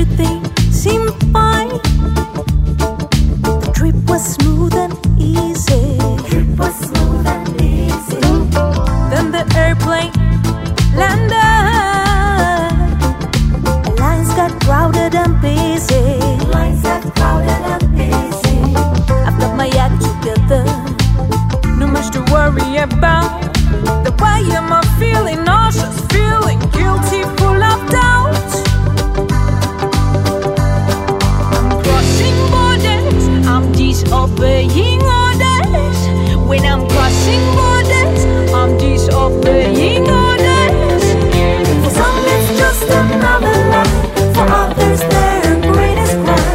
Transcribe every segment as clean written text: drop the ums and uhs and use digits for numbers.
everything seemed fine. The trip was smooth and easy. Then the airplane landed. Lines got crowded and busy. I've got my act together, no much to worry about. The way am I feeling? Nauseous, feeling guilty, full of doubt. I'm crossing borders, I'm disobeying orders. When I'm crossing borders, I'm disobeying orders. For some it's just another lie, for others their greatest crime.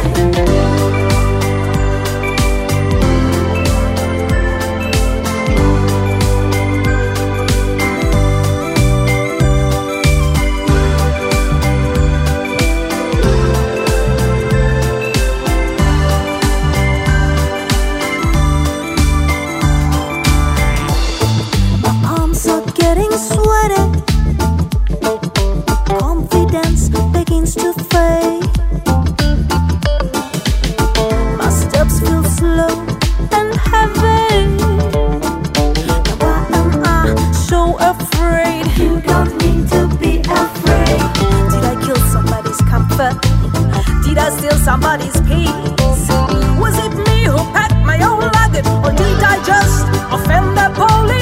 Getting sweaty, confidence begins to fade. My steps feel slow and heavy. Now why am I so afraid? You don't need to be afraid. Did I kill somebody's comfort? Did I steal somebody's peace? Was it me who packed my own luggage, or did I just offend the police?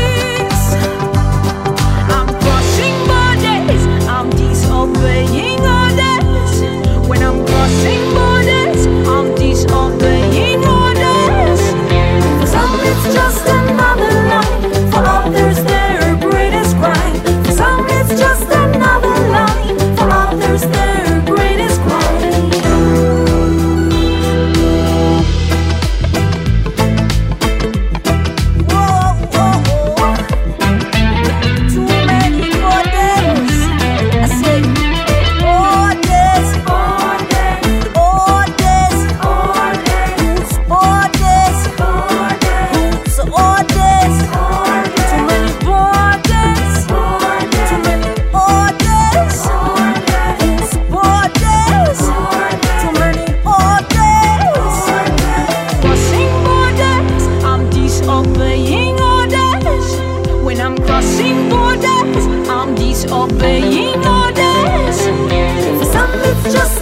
Disobeying orders. When I'm crossing borders, I'm disobeying orders. For some it's just another line, for others their greatest crime. For some it's just another line, for others their greatest crime. Whoa, whoa, whoa. Too many orders. I say crossing borders, I'm disobeying orders. For some it's just